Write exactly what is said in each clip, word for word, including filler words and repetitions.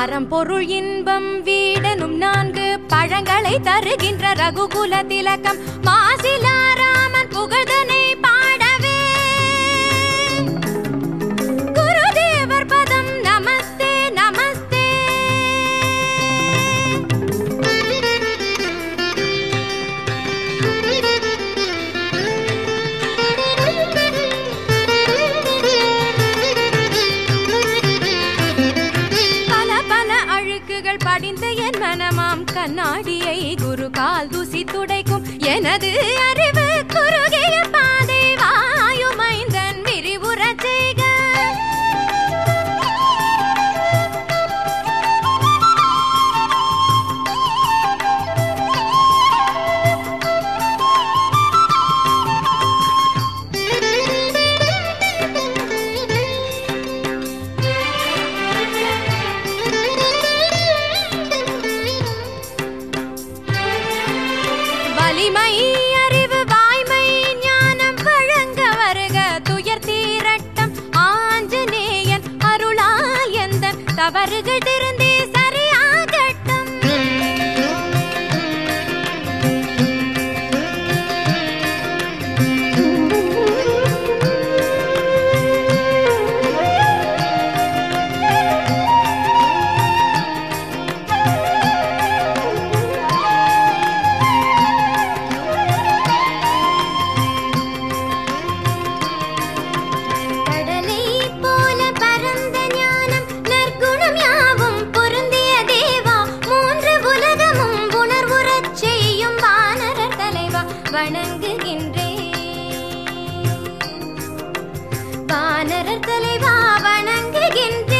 அறம்பொருள் இன்பம் வீடனும் நான்கு பழங்களை தருகின்ற ரகுகுல திலகம் மாசிலா ராமன் புகழ்தனை பாடவே குருதேவர் பதம் நமஸ்தே நமஸ்தே. படிந்த என் மனமாம் கண்ணாடியை குரு கால் தூசி துடைக்கும் எனது அறிவு குறுகிய பாதை வாயுமைந்தன் விரிவுற செய்க. வலிமை அறிவு வாய்மை ஞானம் வழங்க வருக துயர் தீரட்டம் ஆஞ்சநேயன் அருளால் எந்தன் தவறுகள் திருந்தே சரியாகட்டும். வணங்குகின்றேன் வானரர் தலைவா வணங்குகின்றேன்.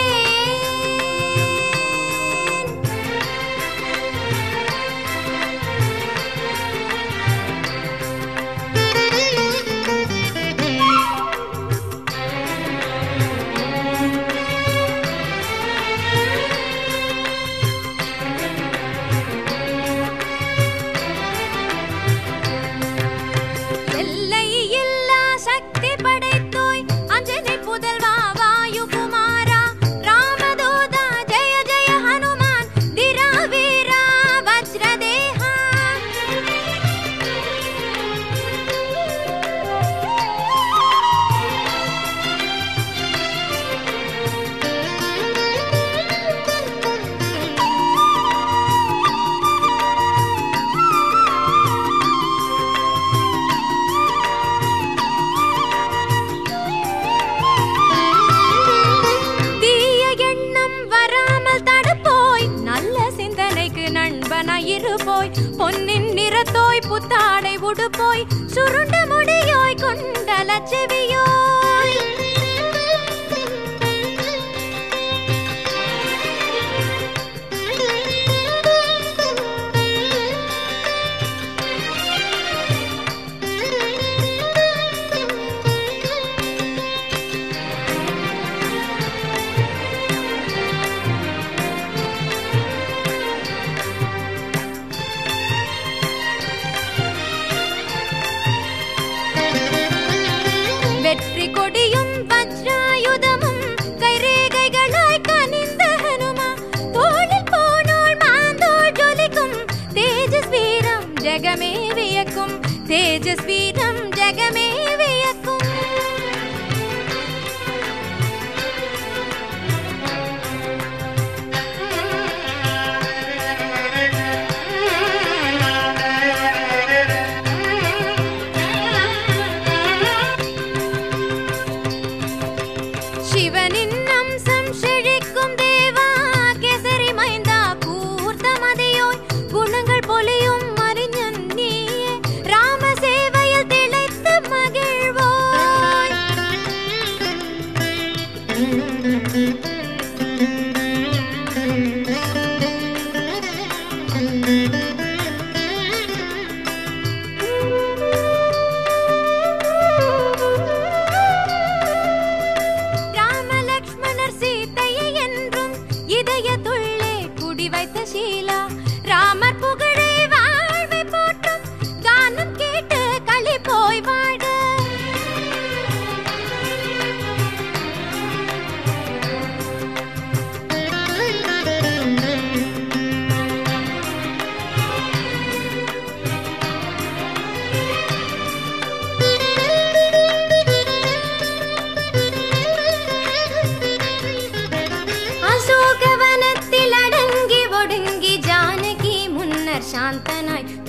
இருப்போய் பொன்னின் நிறத்தோய் புத்தாடை உடுப்போய் சுருண்ட முடியோய் கொண்டல செவியோய்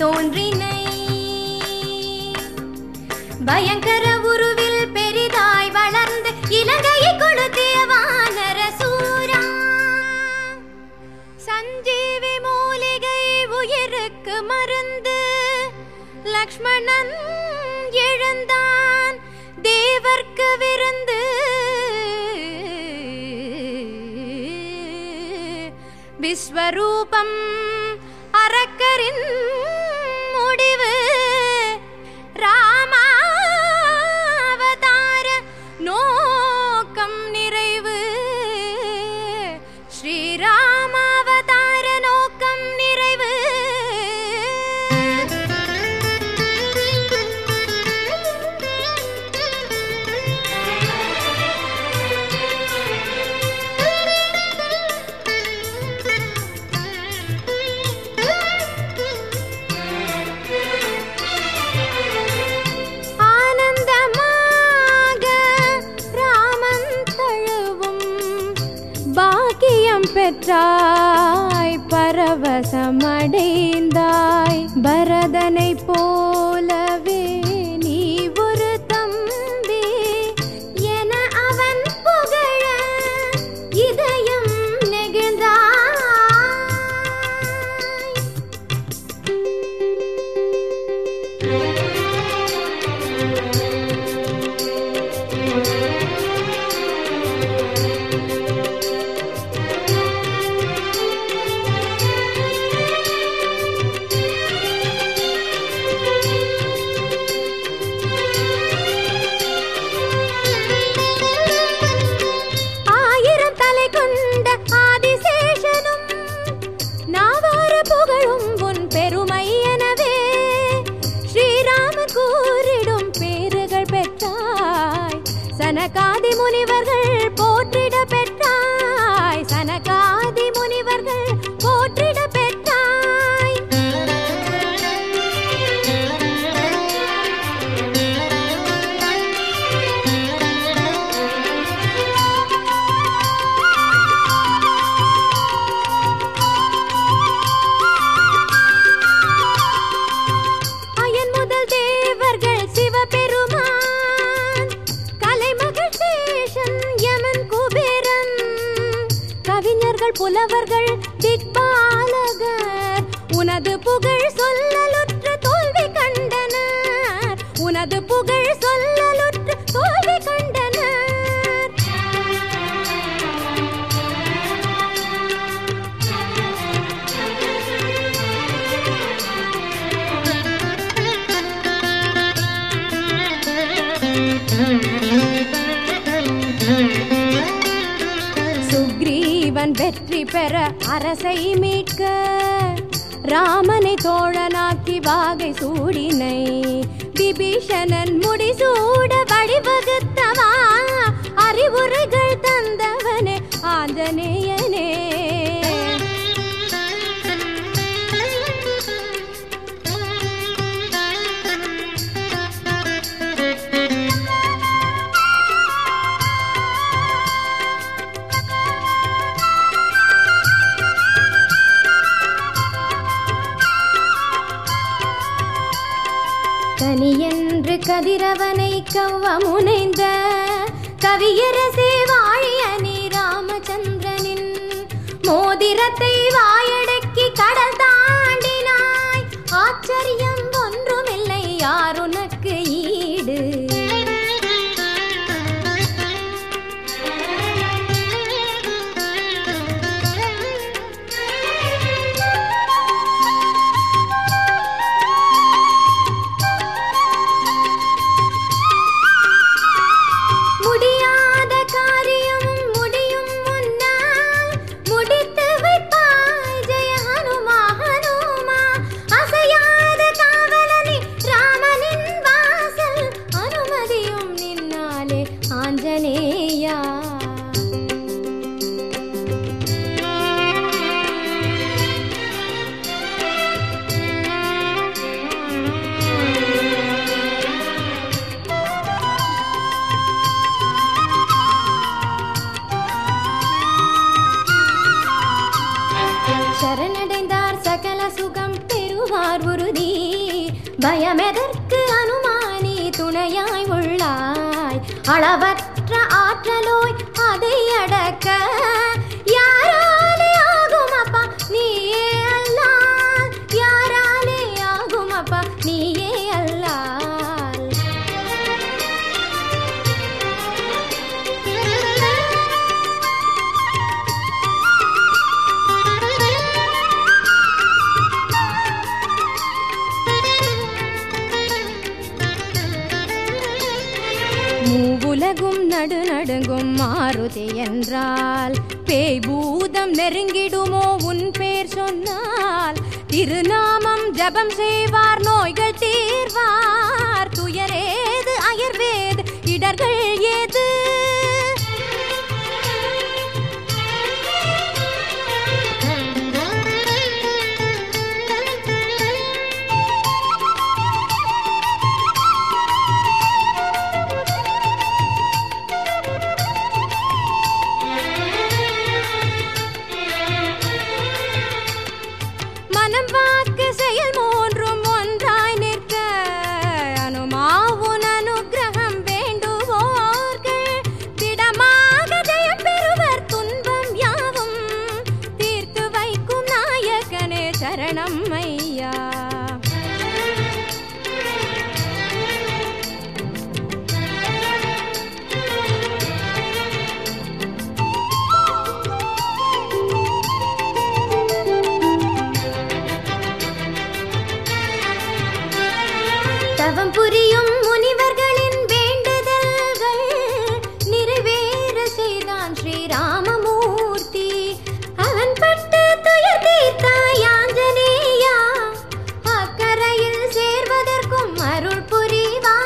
தோன்றினை பயங்கர உருவில் பெரிதாய் வளர்ந்து இலங்கையை கொளுத்திய வானர சூரா சஞ்சீவி மூலிகை உயிருக்கு மருந்து லக்ஷ்மணன் எழுந்தான் தேவர்க்கு விருந்து விஸ்வரூபம் அரக்கரின் முடிவு ராமாவதார நோக்கம் நிறைவு ஸ்ரீராமாவதார நோக்கம் நிறைவு பெற்றாய் பரவசமடைந்தாய் பரதனை போலவே நீ ஒரு தம்பி என அவன் புகழ இதயம் நெகிழ்ந்தாய் சனகாதி முனிவர்கள் போற்றிட பெற்றாய் சனகாதி முனிவர்கள் போற்றிட பெற்றாய் அயன் முதல் தேவர்கள் சிவபெருமான் கவிஞர்கள் புலவர்கள் திக்பாலகர் உனது புகழ் சொல்லலுற்று தோல்வி கண்டனர் உனது புகழ் சொல்லலுற்று தோல்வி கண்டனர் சுக்ரீவன் வெற்றி பெற அரசை மீட்க ராமனை தோழனாக்கி வாகை சூடினை விபீஷணன் முடிசூட வழிவகுத்தவா அறிவுரைகள் தந்தவனே ஆஞ்சநேயனே கனியென்று கதிரவனை கவ்வ முனைந்த கவியரசே வாழிய நீ ராமச்சந்திரனின் மோதிரத்தை வாயடக்கி கடல் தாண்டினாய் ஆச்சரியம் ஒன்றுமில்லை யாருனக்கு ஈடு சரணடைந்தார் சகல சுகம் பெறுவார் உறுதி பயமெதற்கு அனுமானி துணையாய் உள்ளாய். அளவற்ற ஆற்றலோய் அதை அடக்க யாராலே ஆகும் அப்பா நீயே அல்லால், யாராலே ஆகும் அப்பா நீயே அல்லால். மூவுலகும் நடு நடுங்கும் மாருதி என்றால் பேய் பூதம் நெருங்கிடுமோ உன் பேர் சொன்னால். திருநாமம் ஜபம் செய்வார் நோய்கள் தீர்வார். துயரேது அயர்வேது இடர்கள் ஏது. மனம் வாக்கு செயல் மூன்றும் ஒன்றாய் நிற்க அனுமாவுன் அனுக்கிரகம் வேண்டுவோர்கள் திடமாக ஜெயம் பெறுவர். துன்பம் யாவும் தீர்த்து வைக்கும் நாயகனே சரணம் ஐயா. தவம் புரியும் முனிவர்களின் வேண்டுதல்கள் நிறைவேற செய்தான் ஸ்ரீராமமூர்த்தி. அவன் பட்ட துயர் தீர்த்தாய் ஆஞ்சநேயா, அக்கரையில் சேர்வதற்கும் அருள் புரிவாய்.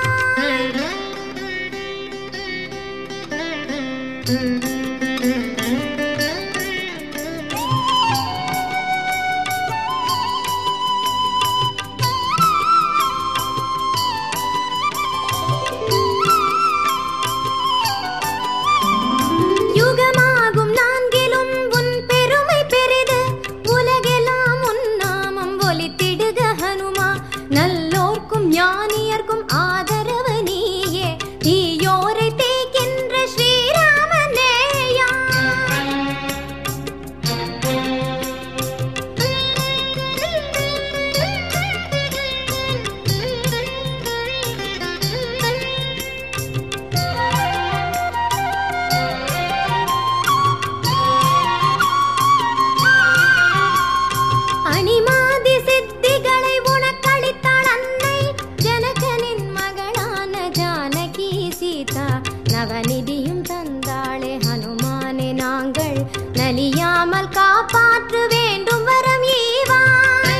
யுகமாகும் நான்கிலும் உன் பெருமை பெரிது. உலகெல்லாம் உன் நாமம் ஒலித்திடுக ஹனுமா. நல்லோர்க்கும் ஞானியர்க்கும் ஆதரவு நீயே, தீயோரை தேய்க்கின்ற ஸ்ரீராமநேயா. அணிமாதி சித்திகளை உனக்களித்தாள் அன்னை, ஜனகனின் மகளான ஜானகி சீதா. நவநிதியும் தந்தாளே ஹனுமானே, நாங்கள் நலியாமல் காப்பாற்ற வேண்டும் வரம் ஈவாய்.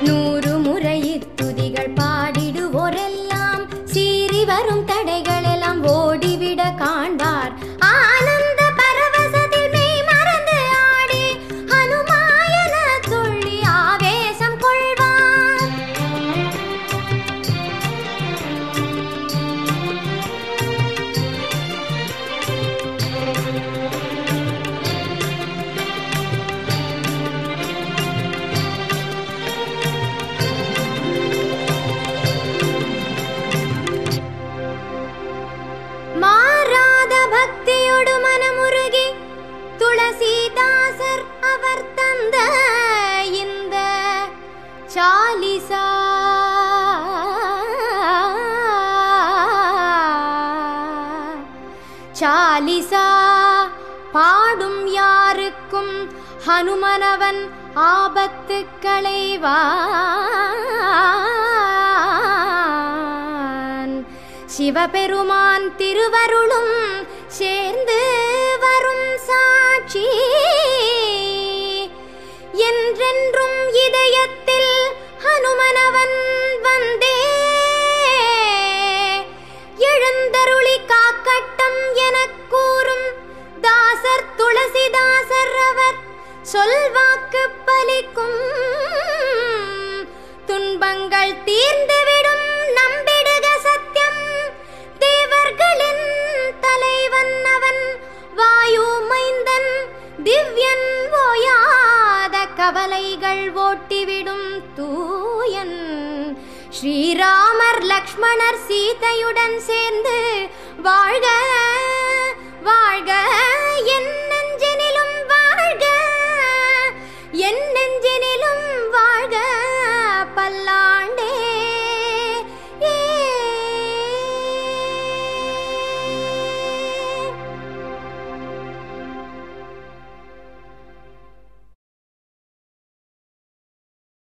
நூறு முறை இத்துதிகள் பாடிடுவோரெல்லாம் சீறி வரும் தடைகள் எல்லாம் ஓடிவிட காண்பார். ஆனந்த பரவசத்தில் மெய் மறந்து ஆடி ஹனுமாயன துள்ளி ஆவேசம் கொள்வார். மாறாத பக்தியோடு மனமுருகி துளசிதாசர் அவர் தந்த இந்த சாலிசா சாலிசா பாடும் யாருக்கும் ஹனுமனவன் ஆபத்து களைவான். சிவபெருமான் திருவருளும் சேர்ந்து வரும் சாட்சி. என்றென்றும் இதயத்தில் ஹனுமனவன் வந்தே எழுந்தருளி காக்கட்டம் எனக் கூறும் தாசர் துளசிதாசர் அவர் சொல்வாக்கு பலிக்கும். துன்பங்கள் தீர்ந்துவிடும் நம்பிடுக சத்தியம். தேவர்களின் தலைவன் அவன் வாயு மைந்தன் திவ்யன் ஓயாத கவலைகள் ஓட்டிவிடும் தூயன். ஸ்ரீராமர் லக்ஷ்மணர் சீதையுடன் சேர்ந்து வாழ்க